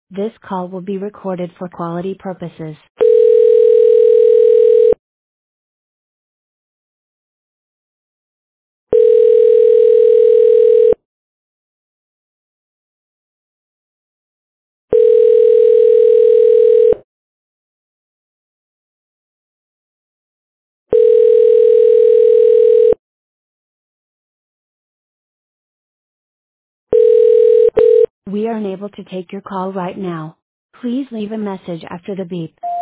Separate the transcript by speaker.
Speaker 1: This call will be recorded for quality purposes. We are unable to take your call right now. Please leave a message after the beep.